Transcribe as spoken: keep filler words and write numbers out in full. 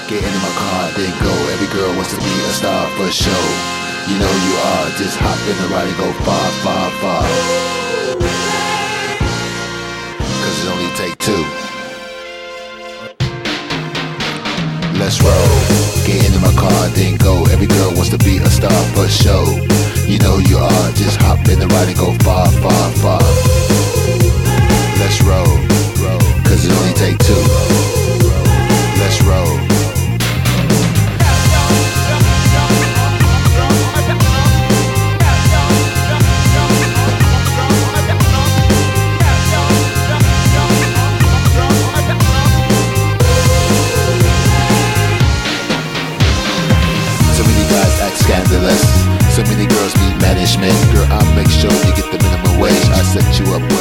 Get in my car, then go. Every girl wants to be a star for sure. You know you are, just hop in the ride and go far, far, far. Cause it only take two. Let's roll. Get into my car, then go. Every girl wants to be a star for sure. You know you are, just hop in the ride and go far, far, far. Let's roll, cause it only take two. Let's roll. Scandalous. So many girls need management. Girl, I'll make sure you get the minimum wage. I set you up